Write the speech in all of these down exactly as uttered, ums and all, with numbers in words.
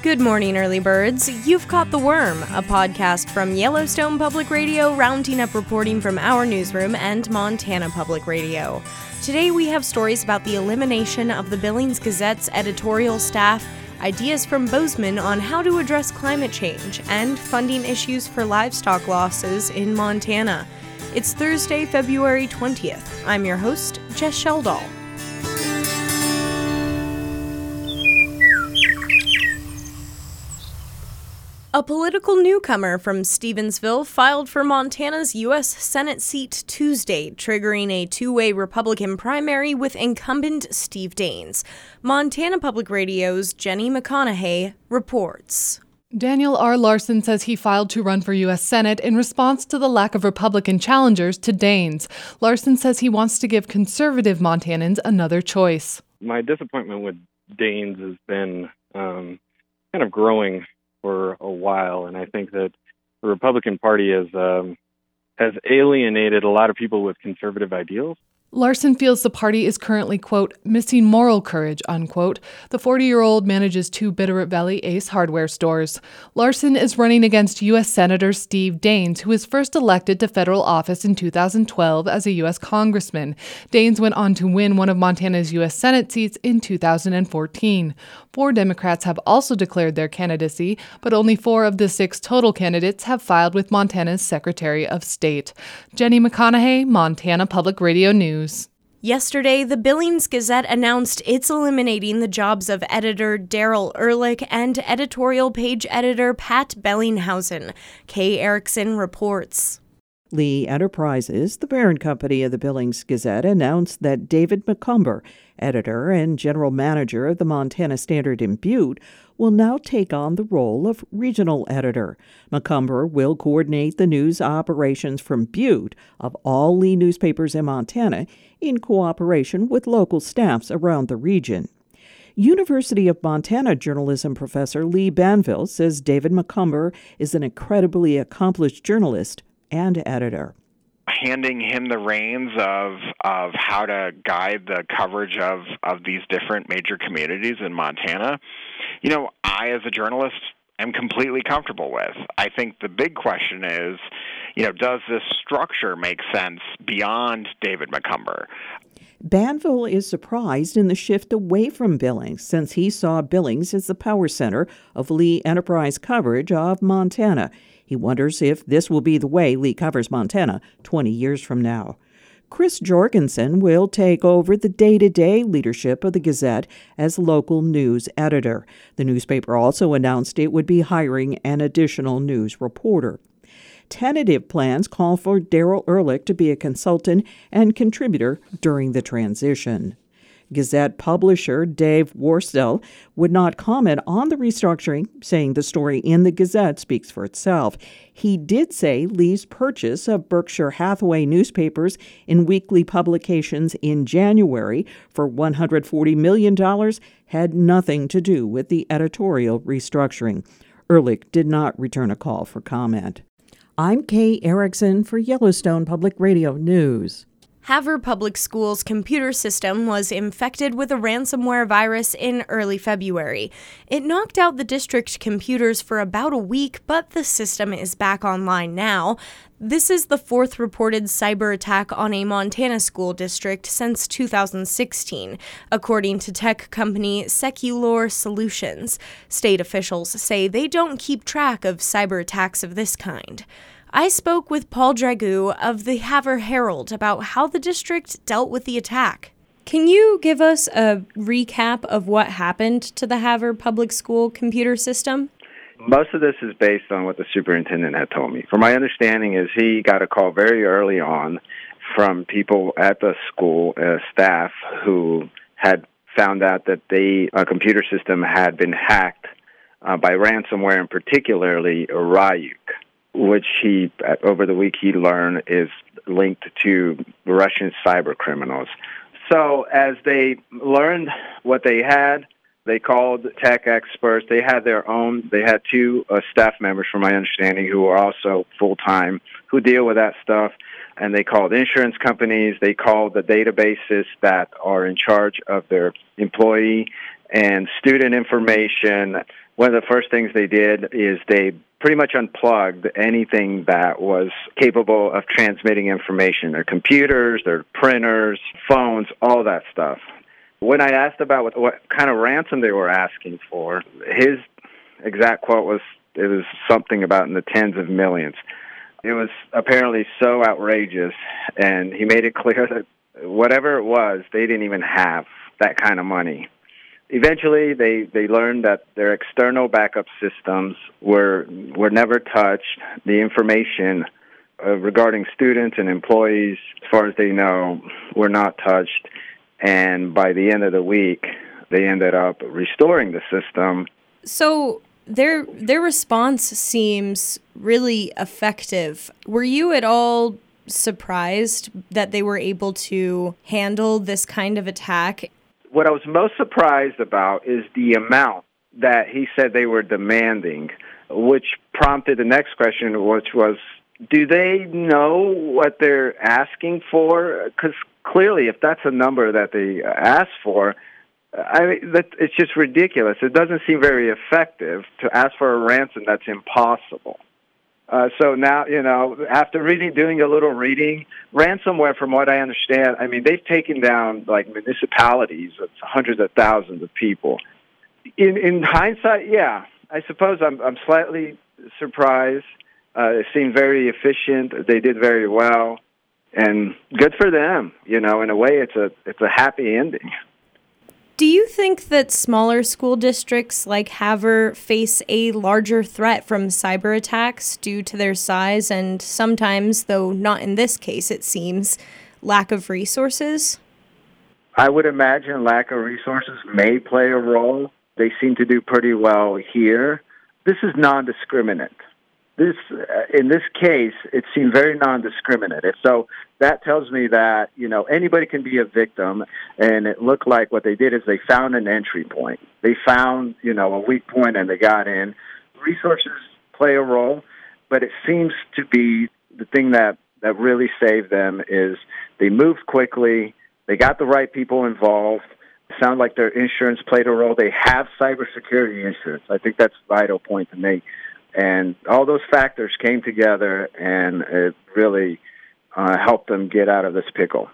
Good morning, early birds. You've caught The Worm, a podcast from Yellowstone Public Radio, rounding up reporting from our newsroom and Montana Public Radio. Today we have stories about the elimination of the Billings Gazette's editorial staff, ideas from Bozeman on how to address climate change, and funding issues for livestock losses in Montana. It's Thursday, February twentieth. I'm your host, Jess Sheldall. A political newcomer from Stevensville filed for Montana's U S Senate seat Tuesday, triggering a two-way Republican primary with incumbent Steve Daines. Montana Public Radio's Jenny McConaughey reports. Daniel R. Larson says he filed to run for U S Senate in response to the lack of Republican challengers to Daines. Larson says he wants to give conservative Montanans another choice. My disappointment with Daines has been um, kind of growing for a while, and I think that the Republican Party has um, has alienated a lot of people with conservative ideals. Larson feels the party is currently, quote, missing moral courage, unquote. The forty-year-old manages two Bitterroot Valley Ace hardware stores. Larson is running against U S Senator Steve Daines, who was first elected to federal office in two thousand twelve as a U S congressman. Daines went on to win one of Montana's U S Senate seats in two thousand fourteen. Four Democrats have also declared their candidacy, but only four of the six total candidates have filed with Montana's Secretary of State. Jenny McConaughey, Montana Public Radio News. Yesterday, the Billings Gazette announced it's eliminating the jobs of editor Daryl Ehrlich and editorial page editor Pat Bellinghausen. Kay Erickson reports. Lee Enterprises, the parent company of the Billings Gazette, announced that David McCumber, editor and general manager of the Montana Standard in Butte, will now take on the role of regional editor. McCumber will coordinate the news operations from Butte of all Lee newspapers in Montana in cooperation with local staffs around the region. University of Montana journalism professor Lee Banville says David McCumber is an incredibly accomplished journalist and editor. Handing him the reins of of how to guide the coverage of, of these different major communities in Montana, you know, I as a journalist am completely comfortable with. I think the big question is, you know, does this structure make sense beyond David McCumber? Banville is surprised in the shift away from Billings, since he saw Billings as the power center of Lee Enterprise coverage of Montana. He wonders if this will be the way Lee covers Montana twenty years from now. Chris Jorgensen will take over the day-to-day leadership of the Gazette as local news editor. The newspaper also announced it would be hiring an additional news reporter. Tentative plans call for Daryl Ehrlich to be a consultant and contributor during the transition. Gazette publisher Dave Worstell would not comment on the restructuring, saying the story in the Gazette speaks for itself. He did say Lee's purchase of Berkshire Hathaway newspapers in weekly publications in January for one hundred forty million dollars had nothing to do with the editorial restructuring. Ehrlich did not return a call for comment. I'm Kay Erickson for Yellowstone Public Radio News. Havre Public Schools' computer system was infected with a ransomware virus in early February. It knocked out the district computers for about a week, but the system is back online now. This is the fourth reported cyber attack on a Montana school district since two thousand sixteen, according to tech company Seculor Solutions. State officials say they don't keep track of cyber attacks of this kind. I spoke with Paul Dragoo of the Havre Herald about how the district dealt with the attack. Can you give us a recap of what happened to the Havre Public School computer system? Most of this is based on what the superintendent had told me. From my understanding is he got a call very early on from people at the school, uh, staff, who had found out that the uh, computer system had been hacked uh, by ransomware, and particularly Ryuk, which he, over the week he learned is linked to Russian cyber criminals. So as they learned what they had, they called tech experts. They had their own, they had two uh, staff members, from my understanding, who are also full-time, who deal with that stuff. And they called insurance companies. They called the databases that are in charge of their employee and student information. one of the first things they did is they pretty much unplugged anything that was capable of transmitting information. Their computers, their printers, phones, all that stuff. When I asked about what, what kind of ransom they were asking for, his exact quote was, it was something about in the tens of millions. It was apparently so outrageous, and he made it clear that whatever it was, they didn't even have that kind of money. Eventually, they, they learned that their external backup systems were were never touched. The information uh, regarding students and employees, as far as they know, were not touched. And by the end of the week, they ended up restoring the system. So their their response seems really effective. Were you at all surprised that they were able to handle this kind of attack? What I was most surprised about is the amount that he said they were demanding, which prompted the next question, which was, do they know what they're asking for? Because clearly, if that's a number that they asked for, I mean, that, it's just ridiculous. It doesn't seem very effective to ask for a ransom that's impossible. Uh, so now, you know, after reading, doing a little reading, ransomware, from what I understand, I mean, they've taken down, like, municipalities of hundreds of thousands of people. In in hindsight, yeah, I suppose I'm, I'm slightly surprised. Uh, it seemed very efficient. They did very well. And good for them. You know, in a way, it's a it's a happy ending. Do you think that smaller school districts like Havre face a larger threat from cyber attacks due to their size and sometimes, though not in this case, it seems, lack of resources? I would imagine lack of resources may play a role. They seem to do pretty well here. This is non-discriminate. This, uh, in this case, it seemed very non-discriminative. So that tells me that, you know, anybody can be a victim, and it looked like what they did is they found an entry point. They found, you know, a weak point, and they got in. Resources play a role, but it seems to be the thing that, that really saved them is they moved quickly, they got the right people involved. It sounded like their insurance played a role. They have cybersecurity insurance. I think that's a vital point to make. And all those factors came together, and it really uh, helped them get out of this pickle.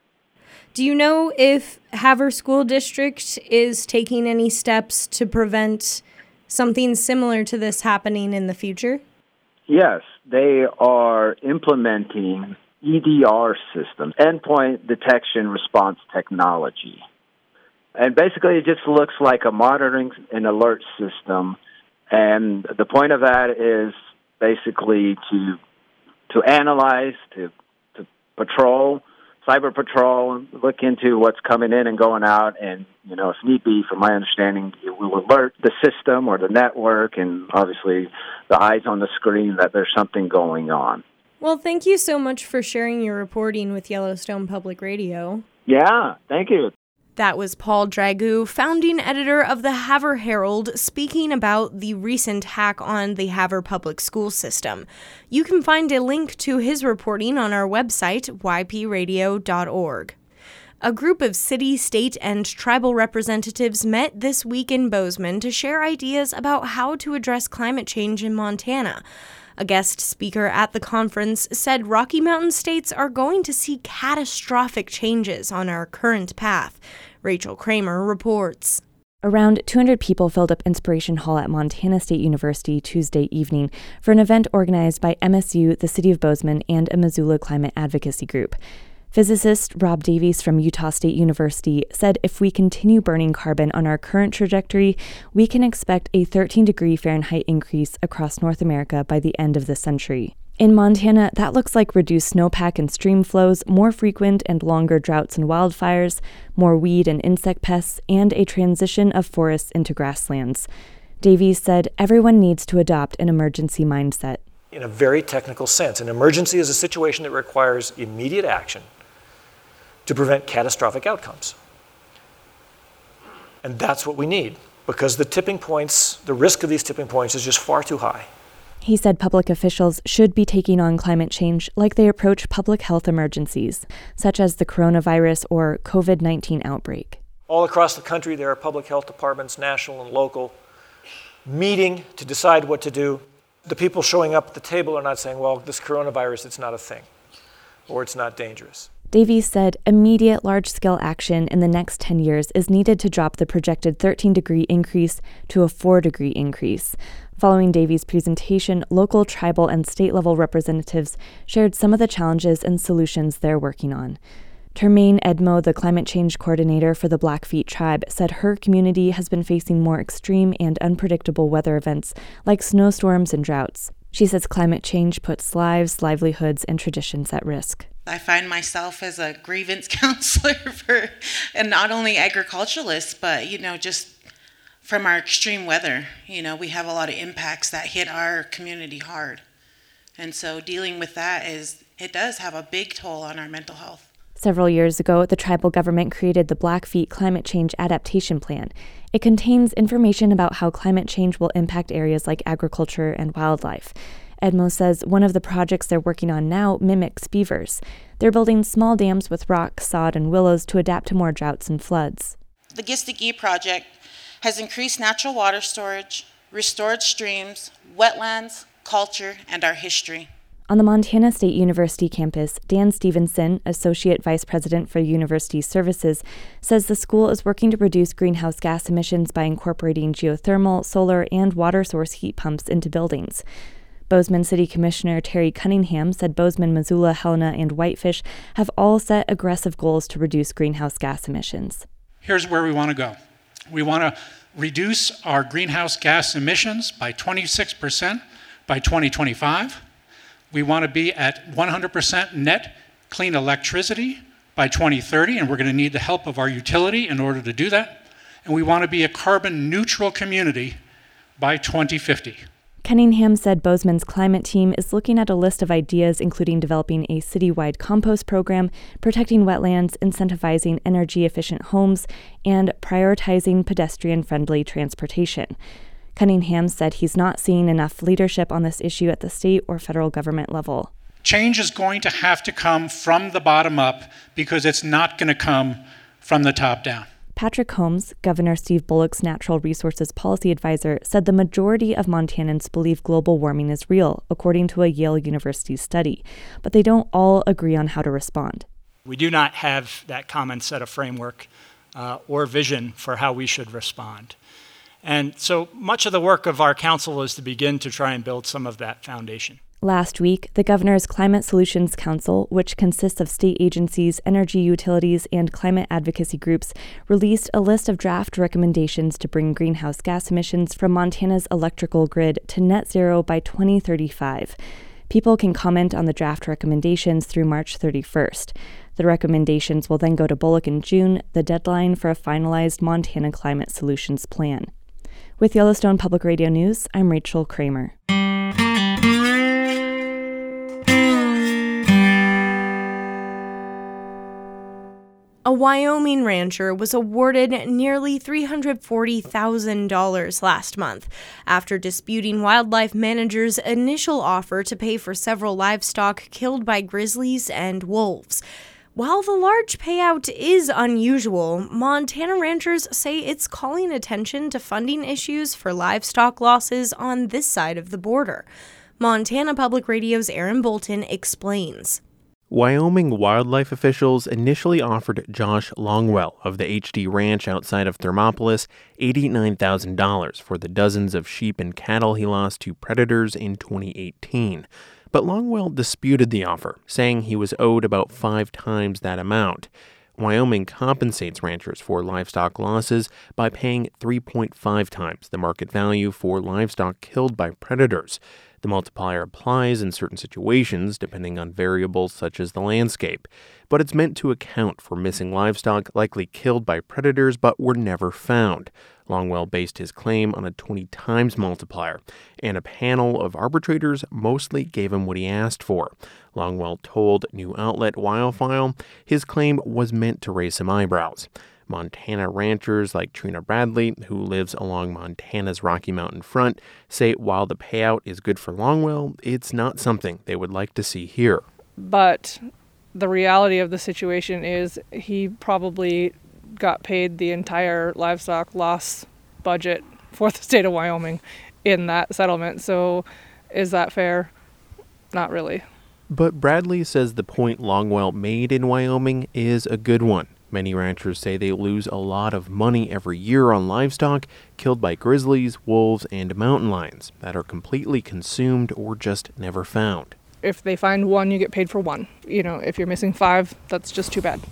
Do you know if Havre School District is taking any steps to prevent something similar to this happening in the future? Yes, they are implementing E D R systems, endpoint detection response technology. And basically, it just looks like a monitoring and alert system. And the point of that is basically to to analyze, to to patrol, cyber patrol, look into what's coming in and going out, and, you know, if need be, from my understanding, it will alert the system or the network and obviously the eyes on the screen that there's something going on. Well, thank you so much for sharing your reporting with Yellowstone Public Radio. Yeah, thank you. That was Paul Dragoo, founding editor of the Havre Herald, speaking about the recent hack on the Havre public school system. You can find a link to his reporting on our website, y p radio dot org. A group of city, state, and tribal representatives met this week in Bozeman to share ideas about how to address climate change in Montana. A guest speaker at the conference said Rocky Mountain states are going to see catastrophic changes on our current path. Rachel Kramer reports. Around two hundred people filled up Inspiration Hall at Montana State University Tuesday evening for an event organized by M S U, the City of Bozeman, and a Missoula climate advocacy group. Physicist Rob Davies from Utah State University said if we continue burning carbon on our current trajectory, we can expect a thirteen degree Fahrenheit increase across North America by the end of the century. In Montana, that looks like reduced snowpack and stream flows, more frequent and longer droughts and wildfires, more weed and insect pests, and a transition of forests into grasslands. Davies said everyone needs to adopt an emergency mindset. In a very technical sense, an emergency is a situation that requires immediate action to prevent catastrophic outcomes. And that's what we need, because the tipping points, the risk of these tipping points is just far too high. He said public officials should be taking on climate change like they approach public health emergencies, such as the coronavirus or covid nineteen outbreak. All across the country, there are public health departments, national and local, meeting to decide what to do. The people showing up at the table are not saying, well, this coronavirus, it's not a thing, or it's not dangerous. Davies said immediate large-scale action in the next ten years is needed to drop the projected thirteen-degree increase to a four-degree increase. Following Davies' presentation, local, tribal, and state-level representatives shared some of the challenges and solutions they're working on. Termaine Edmo, the climate change coordinator for the Blackfeet tribe, said her community has been facing more extreme and unpredictable weather events like snowstorms and droughts. She says climate change puts lives, livelihoods, and traditions at risk. I find myself as a grievance counselor for, and not only agriculturalists, but, you know, just from our extreme weather. You know, we have a lot of impacts that hit our community hard. And so dealing with that is, it does have a big toll on our mental health. Several years ago, the tribal government created the Blackfeet Climate Change Adaptation Plan. It contains information about how climate change will impact areas like agriculture and wildlife. Edmo says one of the projects they're working on now mimics beavers. They're building small dams with rock, sod, and willows to adapt to more droughts and floods. The Gistagee project has increased natural water storage, restored streams, wetlands, culture, and our history. On the Montana State University campus, Dan Stevenson, Associate Vice President for University Services, says the school is working to reduce greenhouse gas emissions by incorporating geothermal, solar, and water source heat pumps into buildings. Bozeman City Commissioner Terry Cunningham said Bozeman, Missoula, Helena, and Whitefish have all set aggressive goals to reduce greenhouse gas emissions. Here's where we want to go. We want to reduce our greenhouse gas emissions by twenty-six percent by twenty twenty-five. We want to be at one hundred percent net clean electricity by twenty thirty, and we're going to need the help of our utility in order to do that. And we want to be a carbon neutral community by twenty fifty. Cunningham said Bozeman's climate team is looking at a list of ideas, including developing a citywide compost program, protecting wetlands, incentivizing energy-efficient homes, and prioritizing pedestrian-friendly transportation. Cunningham said he's not seeing enough leadership on this issue at the state or federal government level. Change is going to have to come from the bottom up because it's not going to come from the top down. Patrick Holmes, Governor Steve Bullock's Natural Resources Policy Advisor, said the majority of Montanans believe global warming is real, according to a Yale University study, but they don't all agree on how to respond. We do not have that common set of framework uh, or vision for how we should respond. And so much of the work of our council is to begin to try and build some of that foundation. Last week, the Governor's Climate Solutions Council, which consists of state agencies, energy utilities, and climate advocacy groups, released a list of draft recommendations to bring greenhouse gas emissions from Montana's electrical grid to net zero by twenty thirty-five. People can comment on the draft recommendations through March thirty-first. The recommendations will then go to Bullock in June, the deadline for a finalized Montana Climate Solutions Plan. With Yellowstone Public Radio News, I'm Rachel Kramer. A Wyoming rancher was awarded nearly three hundred forty thousand dollars last month after disputing wildlife managers' initial offer to pay for several livestock killed by grizzlies and wolves. While the large payout is unusual, Montana ranchers say it's calling attention to funding issues for livestock losses on this side of the border. Montana Public Radio's Aaron Bolton explains. Wyoming wildlife officials initially offered Josh Longwell of the H D Ranch outside of Thermopolis eighty-nine thousand dollars for the dozens of sheep and cattle he lost to predators in twenty eighteen. But Longwell disputed the offer, saying he was owed about five times that amount. Wyoming compensates ranchers for livestock losses by paying three point five times the market value for livestock killed by predators. The multiplier applies in certain situations, depending on variables such as the landscape, but it's meant to account for missing livestock likely killed by predators but were never found. Longwell based his claim on a twenty times multiplier, and a panel of arbitrators mostly gave him what he asked for. Longwell told new outlet Wildfile his claim was meant to raise some eyebrows. Montana ranchers like Trina Bradley, who lives along Montana's Rocky Mountain front, say while the payout is good for Longwell, it's not something they would like to see here. But the reality of the situation is he probably got paid the entire livestock loss budget for the state of Wyoming in that settlement. So is that fair? Not really. But Bradley says the point Longwell made in Wyoming is a good one. Many ranchers say they lose a lot of money every year on livestock killed by grizzlies, wolves, and mountain lions that are completely consumed or just never found. If they find one, you get paid for one. You know, if you're missing five, that's just too bad.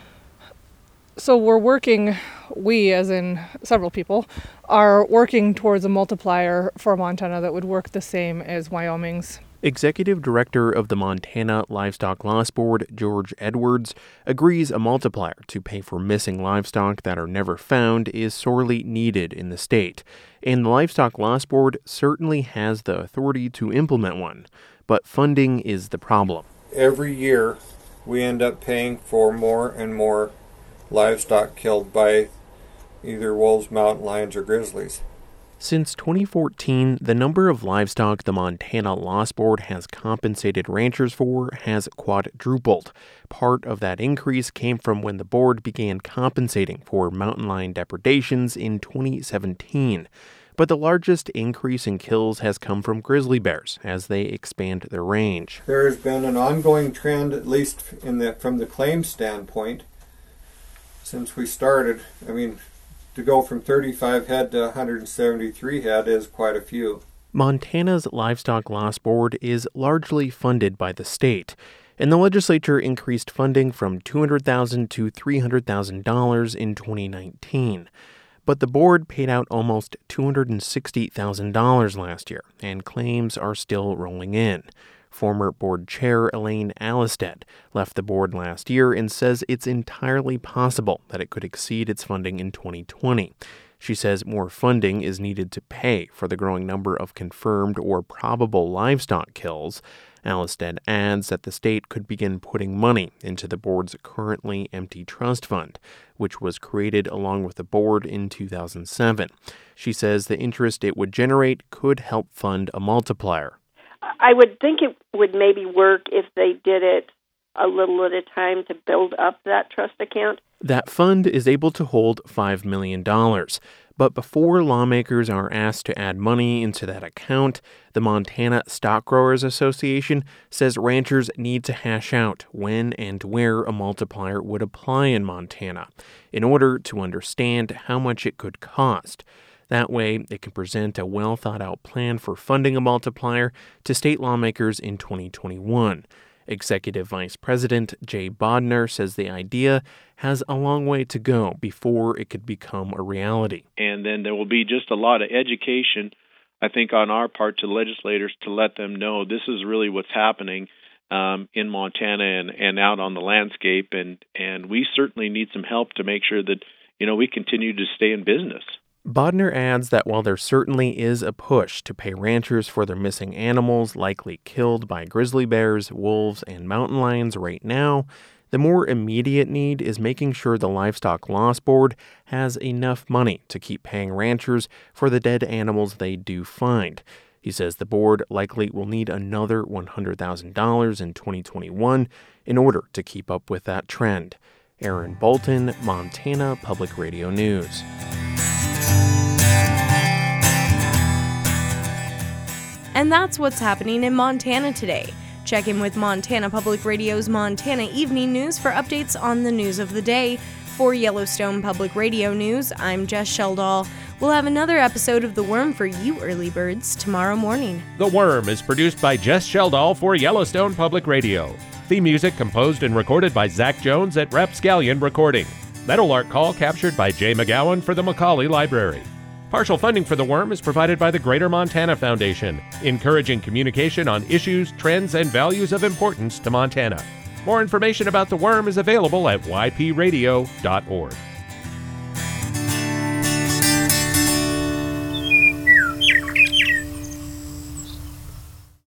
So we're working, we as in several people, are working towards a multiplier for Montana that would work the same as Wyoming's. Executive Director of the Montana Livestock Loss Board, George Edwards, agrees a multiplier to pay for missing livestock that are never found is sorely needed in the state, and the Livestock Loss Board certainly has the authority to implement one, but funding is the problem. Every year, we end up paying for more and more livestock killed by either wolves, mountain lions, or grizzlies. Since twenty fourteen, the number of livestock the Montana Loss Board has compensated ranchers for has quadrupled. Part of that increase came from when the board began compensating for mountain lion depredations in twenty seventeen. But the largest increase in kills has come from grizzly bears as they expand their range. There has been an ongoing trend, at least in the, from the claim standpoint, since we started. I mean, to go from thirty-five head to one hundred seventy-three head is quite a few. Montana's Livestock Loss Board is largely funded by the state, and the legislature increased funding from two hundred thousand dollars to three hundred thousand dollars in twenty nineteen. But the board paid out almost two hundred sixty thousand dollars last year, and claims are still rolling in. Former board chair Elaine Allistead left the board last year and says it's entirely possible that it could exceed its funding in twenty twenty. She says more funding is needed to pay for the growing number of confirmed or probable livestock kills. Allistead adds that the state could begin putting money into the board's currently empty trust fund, which was created along with the board in two thousand seven. She says the interest it would generate could help fund a multiplier. I would think it would maybe work if they did it a little at a time to build up that trust account. That fund is able to hold five million dollars. But before lawmakers are asked to add money into that account, the Montana Stock Growers Association says ranchers need to hash out when and where a multiplier would apply in Montana in order to understand how much it could cost. That way, it can present a well-thought-out plan for funding a multiplier to state lawmakers in twenty twenty-one. Executive Vice President Jay Bodner says the idea has a long way to go before it could become a reality. And then there will be just a lot of education, I think, on our part to legislators to let them know this is really what's happening um, in Montana and, and out on the landscape. And, and we certainly need some help to make sure that, you know, we continue to stay in business. Bodner adds that while there certainly is a push to pay ranchers for their missing animals likely killed by grizzly bears, wolves, and mountain lions right now, the more immediate need is making sure the Livestock Loss Board has enough money to keep paying ranchers for the dead animals they do find. He says the board likely will need another one hundred thousand dollars in twenty twenty-one in order to keep up with that trend. Aaron Bolton, Montana Public Radio News. And that's what's happening in Montana today. Check in with Montana Public Radio's Montana Evening News for updates on the news of the day. For Yellowstone Public Radio News, I'm Jess Sheldall. We'll have another episode of The Worm for you early birds tomorrow morning. The Worm is produced by Jess Sheldall for Yellowstone Public Radio. Theme music composed and recorded by Zach Jones at Rapscallion Recording. Meadowlark Call captured by Jay McGowan for the Macaulay Library. Partial funding for The Worm is provided by the Greater Montana Foundation, encouraging communication on issues, trends, and values of importance to Montana. More information about The Worm is available at y p radio dot org.